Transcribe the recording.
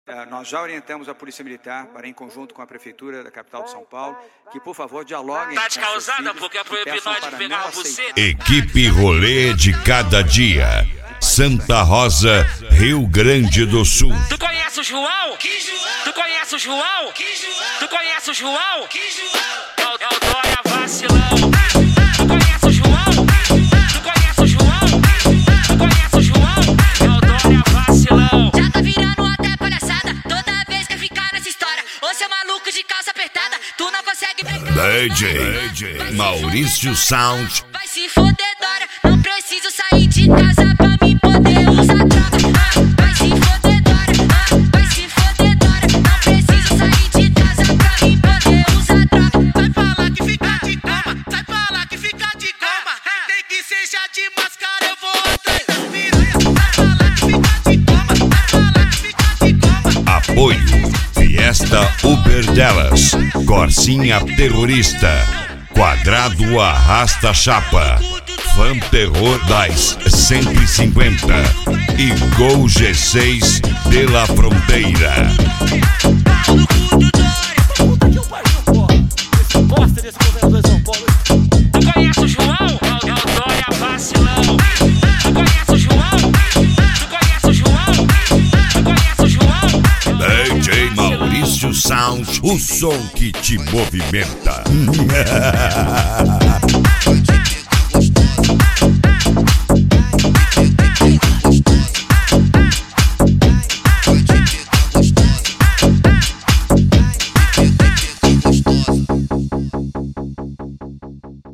Nós já orientamos a Polícia Militar para, em conjunto com a Prefeitura da capital de São Paulo, que, por favor, dialoguem com seus filhos porque é proibido e peçam nós de para pegar não você. aceitar. Equipe Rolê de Cada Dia, Santa Rosa, Rio Grande do Sul. Tu conhece o João? Que João? Tu conhece o João? Que João? Tu conhece o João? Que João? É o Dória vacilão. Tu conhece o João? Tu conhece o João? Tu conhece o João? É o Dória vacilão. Já tá virando até palhaçada, toda vez que ficar nessa história. Ô seu maluco de calça apertada, tu não consegue brincar. DJ Maurício Sound. Vai se foder, Dória, não preciso sair de casa pra mim poder usar droga. Vai se foder, Dória, vai se foder, Dória, não preciso sair de casa pra mim poder usar droga. Vai falar que fica de cama, vai falar que fica de cama. Tem que seja de máscara, eu vou atrás das piranhas. Vai falar que fica de cama, vai falar que fica de cama. Apoio Fiesta Uber delas, Corsinha Terrorista, Quadrado Arrasta Chapa, Van Terror das 150 e Gol G6 de La Fronteira. Tu conhece o João? É o Dória vacilão. Tu conhece o João? Tu conhece o João? Tu conhece o João? DJ Maurício Sound, o som que te movimenta.